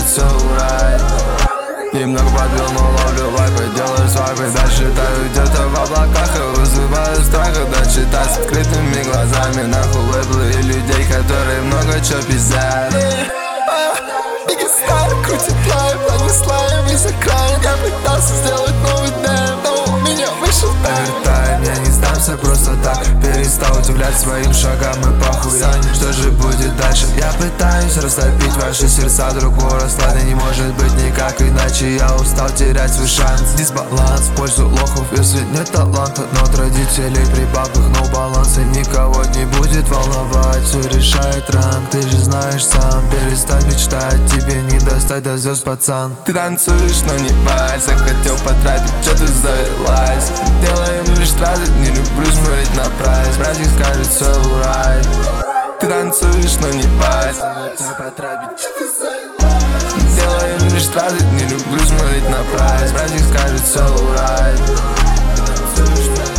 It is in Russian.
все рай. Немного подбил, но ловлю вайпы, делаю свайпы. Дальше таю где-то в облаках и вызываю страх, когда читать с открытыми глазами. Нахуй лейблы и людей, которые много чё пиздят. Бигги Стар крутит лайв, а не слайм из-за края. Я пытался сделать новый дэм, но у меня вышел тайм. Я не сдамся просто так, перестал удивлять своим шагам и похуй. Что же будет дальше? Я пытаюсь растопить ваши сердца. Другого расклада не может быть никак иначе. Я устал терять свой шанс. Дисбаланс в пользу лохов, если нет таланта. Но от родителей прибавок, но баланса никого не будет волновать. Все решает ранг, ты же знаешь сам. Перестань мечтать, тебе не достать до звезд, пацан. Ты танцуешь, но не вайс. Захотел потратить, что ты завелась. Делаем лишь траты, не люблю смотреть на прайс. Братик скажет все рай. Ты танцуешь, но не вайс. Захотел потратить, что ты завелась. Делаем лишь траты, не люблю смотреть на прайс. Братик скажет все рай.